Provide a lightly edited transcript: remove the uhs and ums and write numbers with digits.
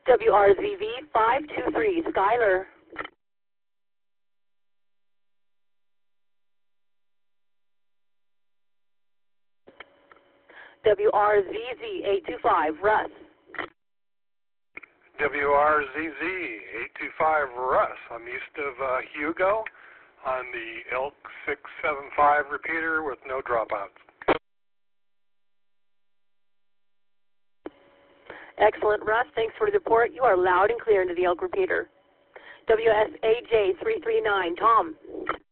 WRZV 523, Skyler. WRZZ 825, Russ. WRZZ 825, Russ. I'm east of Hugo on the Elk 675 repeater with no dropouts. Excellent, Russ. Thanks for the report. You are loud and clear into the Elk repeater. WSAJ 339, Tom.